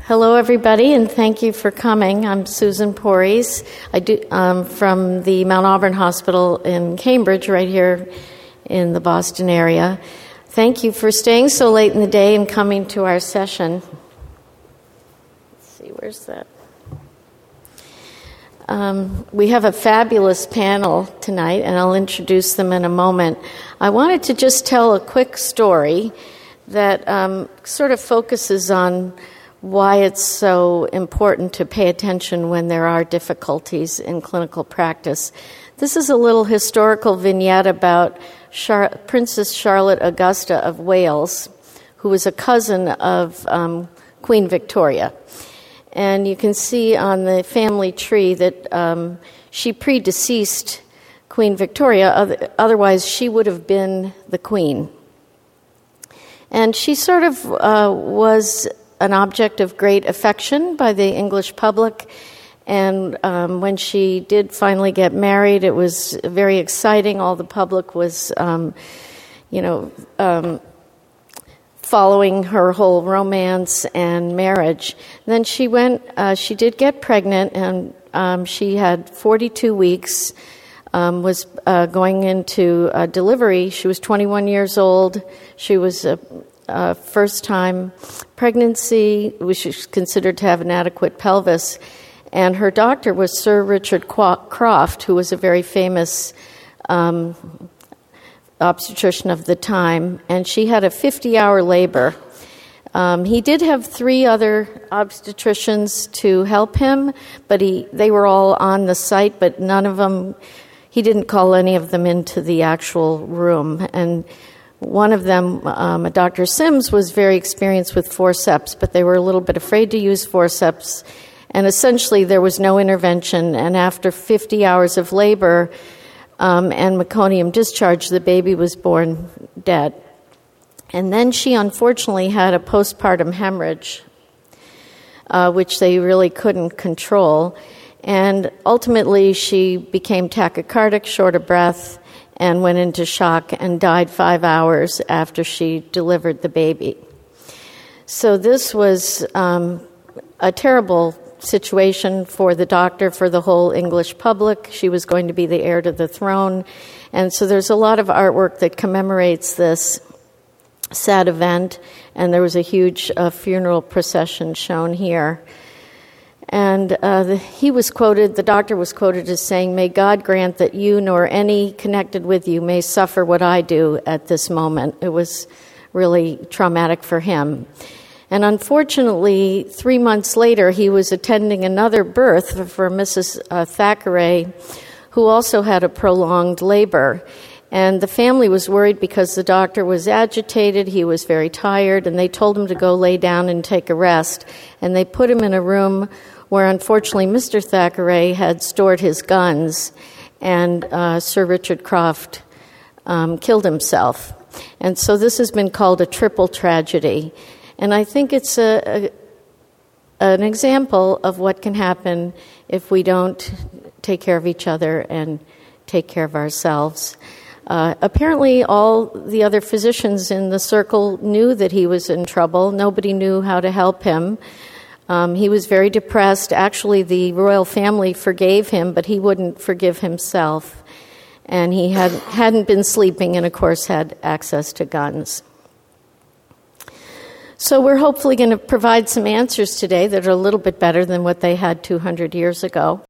Hello, everybody, and thank you for coming. I'm Susan Porres. From the Mount Auburn Hospital in Cambridge, right here in the Boston area. Thank you for staying so late in the day and coming to our session. Let's see, where's that? We have a fabulous panel tonight, and I'll introduce them in a moment. I wanted to just tell a quick story that sort of focuses on why it's so important to pay attention when there are difficulties in clinical practice. This is a little historical vignette about Princess Charlotte Augusta of Wales, who was a cousin of Queen Victoria. And you can see on the family tree that she predeceased Queen Victoria, otherwise she would have been the queen. And she sort of was an object of great affection by the English public. And when she did finally get married, it was very exciting. All the public was, following her whole romance and marriage. And then she did get pregnant, and she had 42 weeks, was going into delivery. She was 21 years old. She was a first-time pregnancy, which is considered to have an adequate pelvis. And her doctor was Sir Richard Croft, who was a very famous obstetrician of the time, and she had a 50-hour labor. He did have 3 other obstetricians to help him, but they were all on the site, but none of them, he didn't call any of them into the actual room. And one of them, Dr. Sims, was very experienced with forceps, but they were a little bit afraid to use forceps, and essentially there was no intervention, and after 50 hours of labor and meconium discharge, the baby was born dead. And then she unfortunately had a postpartum hemorrhage, which they really couldn't control, and ultimately she became tachycardic, short of breath, and went into shock and died 5 hours after she delivered the baby. So this was a terrible situation for the doctor, for the whole English public. She was going to be the heir to the throne. And so there's a lot of artwork that commemorates this sad event, and there was a huge funeral procession shown here. And the doctor was quoted as saying, "May God grant that you nor any connected with you may suffer what I do at this moment." It was really traumatic for him. And unfortunately, 3 months later, he was attending another birth for Mrs. Thackeray, who also had a prolonged labor. And the family was worried because the doctor was agitated, he was very tired, and they told him to go lay down and take a rest. And they put him in a room where, unfortunately, Mr. Thackeray had stored his guns, and Sir Richard Croft killed himself. And so this has been called a triple tragedy. And I think it's an example of what can happen if we don't take care of each other and take care of ourselves. Apparently, all the other physicians in the circle knew that he was in trouble. Nobody knew how to help him. He was very depressed. Actually, the royal family forgave him, but he wouldn't forgive himself. And he hadn't been sleeping and, of course, had access to guns. So we're hopefully going to provide some answers today that are a little bit better than what they had 200 years ago.